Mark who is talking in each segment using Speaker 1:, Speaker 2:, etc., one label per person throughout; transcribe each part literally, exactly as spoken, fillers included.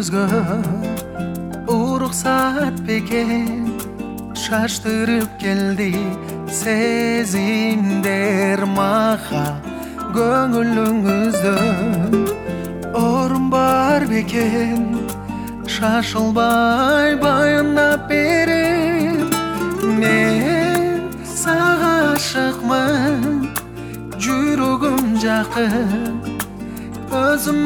Speaker 1: көзгө уруксат бекен шаштырып келди сезимдер мага көңүлүңүздө орун бар бекен шашылбай баяндап берем мен сага ашыкмын жүрөгүм жакын өзүм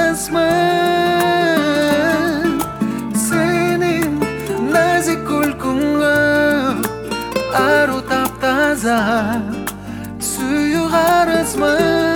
Speaker 1: алысмын сенин назик күлкүңгө ару таптаза сүйүк арызмын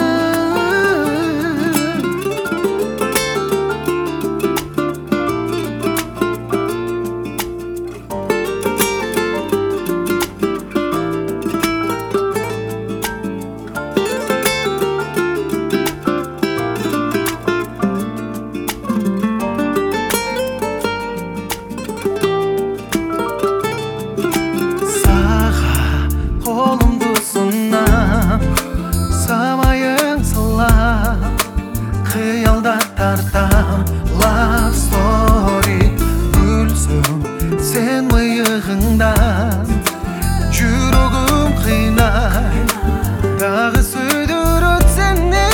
Speaker 1: тартам love story гүлсөң сен мыйығыңдан жүрөгүм кыйнай дагы сүйдүрөт сени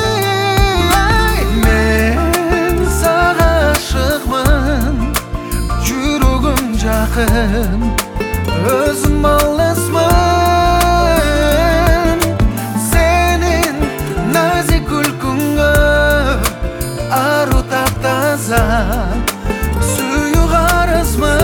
Speaker 1: мен сага ашыкмын жүрөгүм жакын өзүм алысмын сенин назик күлкүңгө ару таптаза сүйүк арызмын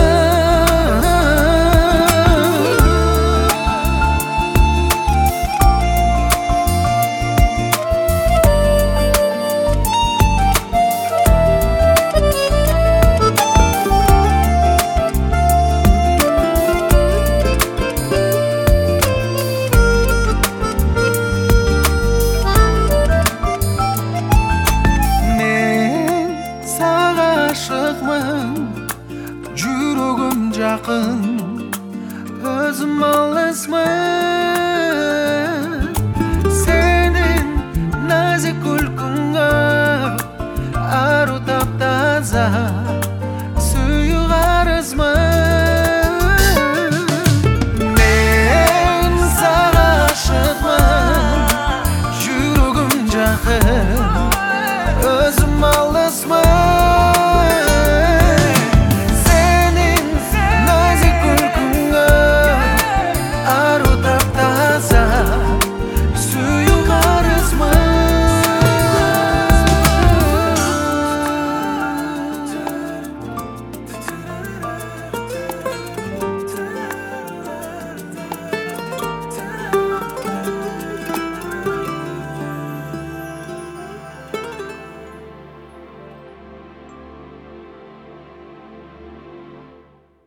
Speaker 1: жүрөгүм жакын өзүм алысмын сенин назик күлкүңгө ару таптаза сүйүк арызмын